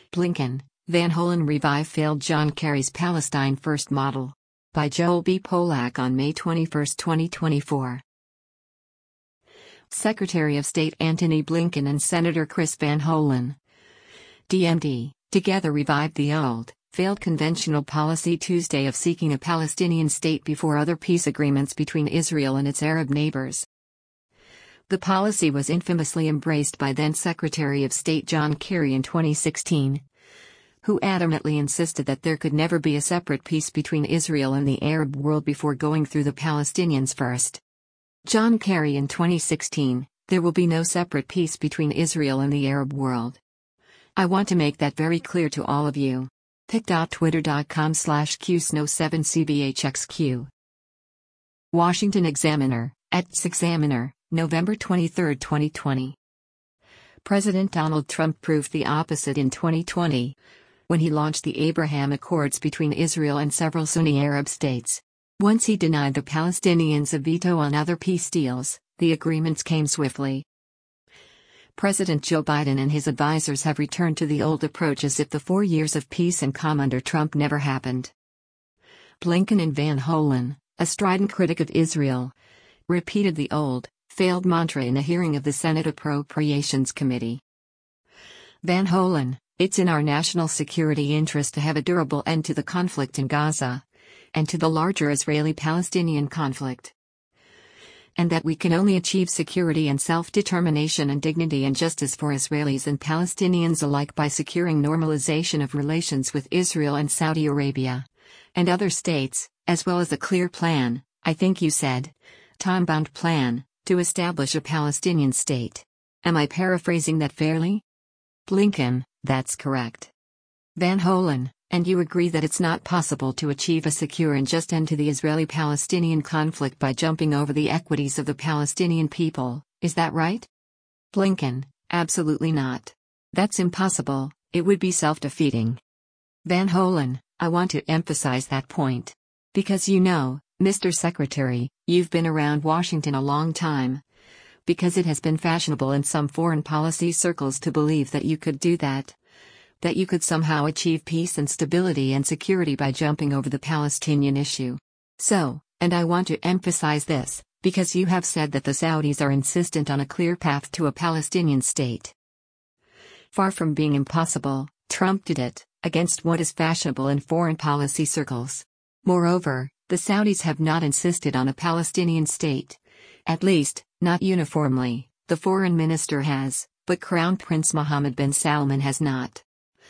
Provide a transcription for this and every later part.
Blinken, Van Hollen revive failed John Kerry's Palestine First model. By Joel B. Polak on May 21, 2024. Secretary of State Antony Blinken and Senator Chris Van Hollen, DMD, together revived the old, failed conventional policy Tuesday of seeking a Palestinian state before other peace agreements between Israel and its Arab neighbors. The policy was infamously embraced by then Secretary of State John Kerry in 2016, who adamantly insisted that there could never be a separate peace between Israel and the Arab world before going through the Palestinians first. John Kerry in 2016, there will be no separate peace between Israel and the Arab world. I want to make that very clear to all of you. pic.twitter.com/qsno7cbhxq. Washington Examiner, @Examiner, November 23, 2020. President Donald Trump proved the opposite in 2020, when he launched the Abraham Accords between Israel and several Sunni Arab states. Once he denied the Palestinians a veto on other peace deals, the agreements came swiftly. President Joe Biden and his advisors have returned to the old approach as if the 4 years of peace and calm under Trump never happened. Blinken and Van Hollen, a strident critic of Israel, repeated the old, failed mantra in a hearing of the Senate Appropriations Committee. Van Hollen, it's in our national security interest to have a durable end to the conflict in Gaza, and to the larger Israeli-Palestinian conflict. And that we can only achieve security and self-determination and dignity and justice for Israelis and Palestinians alike by securing normalization of relations with Israel and Saudi Arabia, and other states, as well as a clear plan, I think you said, time-bound plan, to establish a Palestinian state. Am I paraphrasing that fairly? Blinken, that's correct. Van Hollen, and you agree that it's not possible to achieve a secure and just end to the Israeli-Palestinian conflict by jumping over the equities of the Palestinian people, is that right? Blinken, absolutely not. That's impossible, it would be self-defeating. Van Hollen, I want to emphasize that point. Because you know, Mr. Secretary, you've been around Washington a long time. Because it has been fashionable in some foreign policy circles to believe that you could do that. That you could somehow achieve peace and stability and security by jumping over the Palestinian issue. So, and I want to emphasize this, because you have said that the Saudis are insistent on a clear path to a Palestinian state. Far from being impossible, Trump did it, against what is fashionable in foreign policy circles. Moreover, the Saudis have not insisted on a Palestinian state. At least, not uniformly, the foreign minister has, but Crown Prince Mohammed bin Salman has not.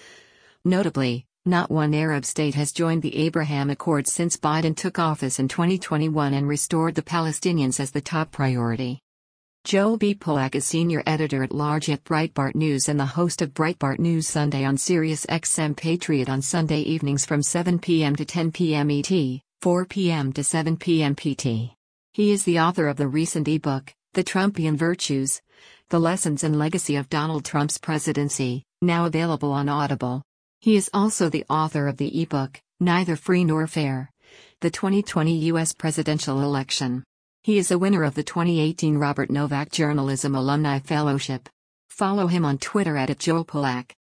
Notably, not one Arab state has joined the Abraham Accords since Biden took office in 2021 and restored the Palestinians as the top priority. Joel B. Polak is senior editor-at-large at Breitbart News and the host of Breitbart News Sunday on Sirius XM Patriot on Sunday evenings from 7 p.m. to 10 p.m. ET, 4 p.m. to 7 p.m. PT. He is the author of the recent ebook, The Trumpian Virtues: The Lessons and Legacy of Donald Trump's Presidency, now available on Audible. He is also the author of the ebook, Neither Free Nor Fair: The 2020 U.S. Presidential Election. He is a winner of the 2018 Robert Novak Journalism Alumni Fellowship. Follow him on Twitter @JoelPolak.